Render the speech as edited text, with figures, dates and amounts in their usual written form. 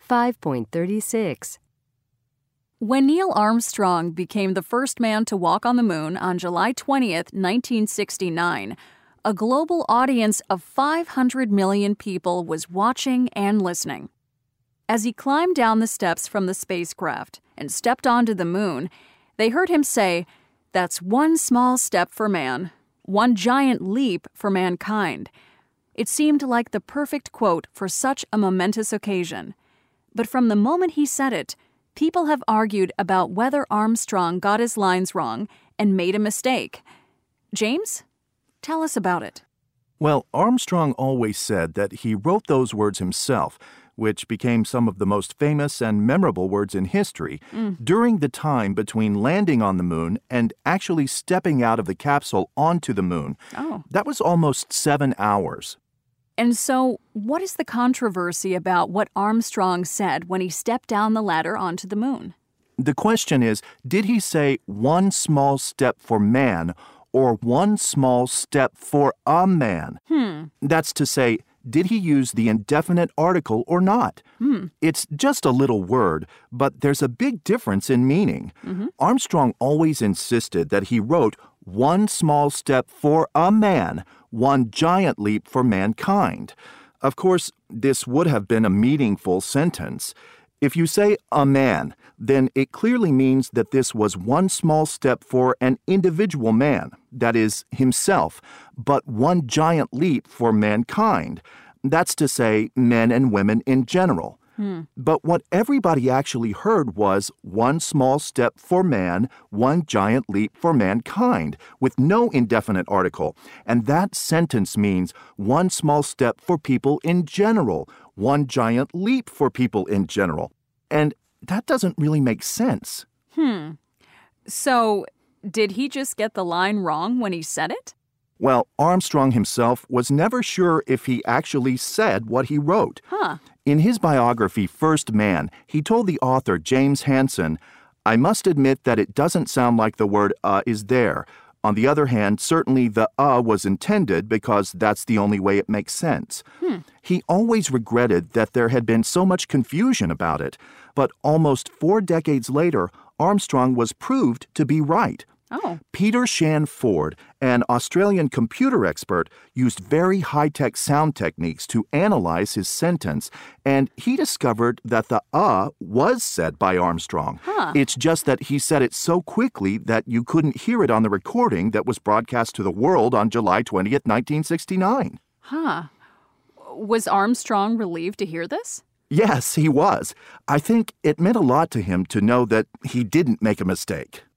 5.36. When Neil Armstrong became the first man to walk on the moon on July 20th, 1969, a global audience of 500 million people was watching and listening. As he climbed down the steps from the spacecraft and stepped onto the moon, they heard him say, "That's one small step for man, one giant leap for mankind." It seemed like the perfect quote for such a momentous occasion. But from the moment he said it, people have argued about whether Armstrong got his lines wrong and made a mistake. James, tell us about it. Well, Armstrong always said that he wrote those words himself, which became some of the most famous and memorable words in history, during the time between landing on the moon and actually stepping out of the capsule onto the moon. Oh. That was almost 7 hours. And so, what is the controversy about what Armstrong said when he stepped down the ladder onto the moon? The question is, did he say one small step for man or one small step for a man? That's to say, did he use the indefinite article or not? It's just a little word, but there's a big difference in meaning. Armstrong always insisted that he wrote one small step for a man, one giant leap for mankind. Of course, this would have been a meaningful sentence. If you say a man, then it clearly means that this was one small step for an individual man, that is, himself, but one giant leap for mankind. That's to say, men and women in general. But what everybody actually heard was one small step for man, one giant leap for mankind, with no indefinite article. And that sentence means one small step for people in general, one giant leap for people in general. And that doesn't really make sense. So, did he just get the line wrong when he said it? Well, Armstrong himself was never sure if he actually said what he wrote. In his biography, First Man, he told the author, James Hansen, "I must admit that it doesn't sound like the word is there. On the other hand, certainly the was intended because that's the only way it makes sense." He always regretted that there had been so much confusion about it, but almost 4 decades later, Armstrong was proved to be right. Peter Shan Ford, an Australian computer expert, used very high-tech sound techniques to analyze his sentence, and he discovered that the was said by Armstrong. It's just that he said it so quickly that you couldn't hear it on the recording that was broadcast to the world on July 20th, 1969. Was Armstrong relieved to hear this? Yes, he was. I think it meant a lot to him to know that he didn't make a mistake.